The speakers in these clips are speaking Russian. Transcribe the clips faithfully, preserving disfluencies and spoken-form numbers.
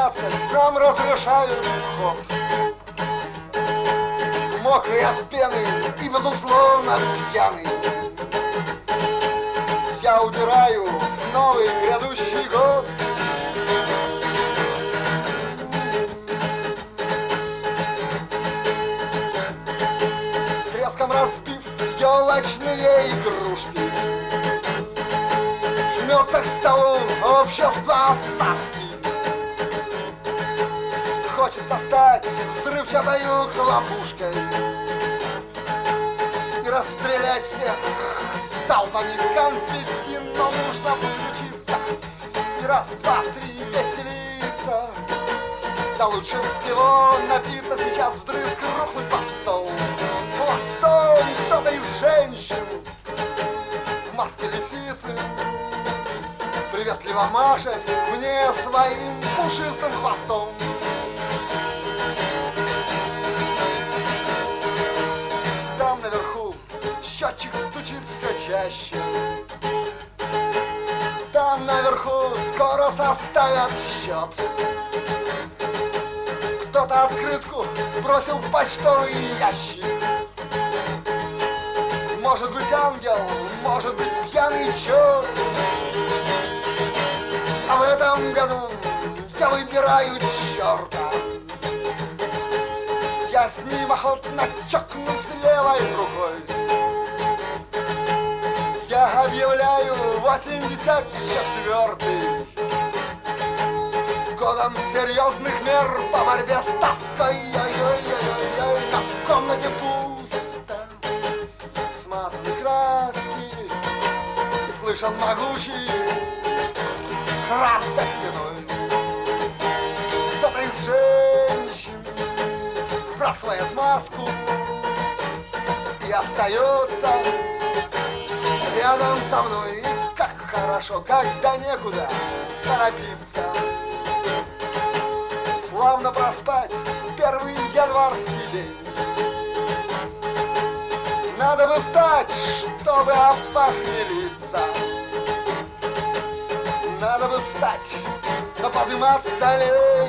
двенадцать нам разрешают вход. Мокрый от пены и, безусловно, пьяный, я удираю в новый грядущий год. С треском разбив елочные игрушки, жмется к столу общество осадки. Хочется стать взрывчатою хлопушкой и расстрелять всех залпами конфетти, но нужно включиться и раз, два, три веселиться. Да лучше всего напиться сейчас вдрызг, рухнуть под стол. Пластом кто-то из женщин в маске лисицы приветливо машет мне своим пушистым хвостом. Там наверху счетчик стучит все чаще. Там наверху скоро составят счет. Кто-то открытку бросил в почтовый ящик. Может быть ангел, может быть пьяный черт. А в этом году я выбираю черта. Я с ним охотно чокнусь левой рукой. Я объявляю восемьдесят четвёртый годом серьезных мер по борьбе с тоской. Ой-ой-ой-ой-ой, на в комнате пусто, смазаны краски, и слышен могучий храп за стеной. Кто-то из женщин сбрасывает маску и остается рядом со мной. И как хорошо, когда некуда торопиться. Славно проспать первый январский день. Надо бы встать, чтобы опохмелиться. Надо бы встать, но подниматься лень.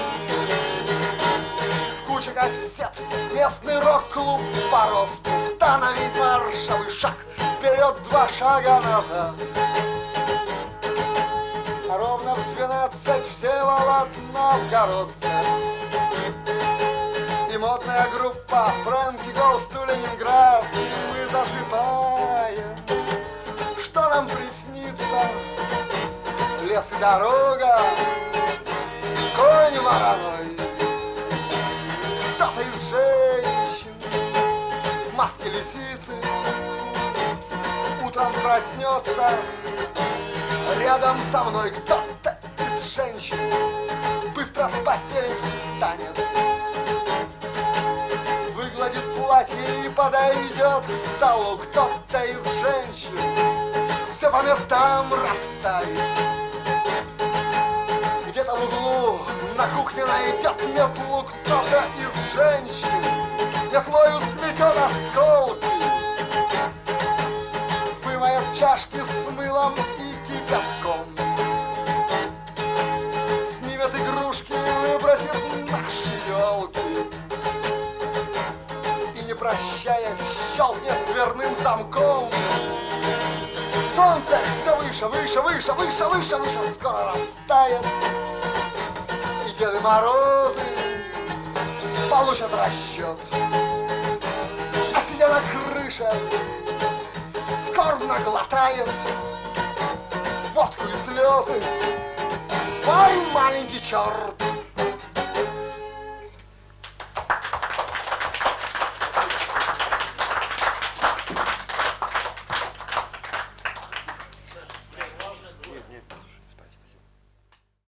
В куче кассет местный рок-клуб по росту. Становись маршевый шаг, вперед два шага назад. Ровно в двенадцать Всеволод Новгородцев и модная группа Фрэнки Гоус ту Ленинград. И мы засыпаем. Что нам приснится? Лес и дорога, конь вороной. Кто-то из женщин в маске лисицы утром проснется рядом со мной. Кто-то из женщин быстро с постели встанет, выгладит платье и подойдет к столу. Кто-то из женщин все по местам расставит. Где-то в углу на кухне найдет метлу. Кто-то из женщин метлою сметет осколки, вымоет чашки с мылом и кипятком, снимет игрушки и выбросит на щелки. И не прощаясь, щелкнет дверным замком. Солнце все выше, выше, выше, выше, выше, выше, скоро растает. И Деды Морозы получат расчет. А сидя на крыше, скорбно глотает водку и слезы. Ой, маленький черт!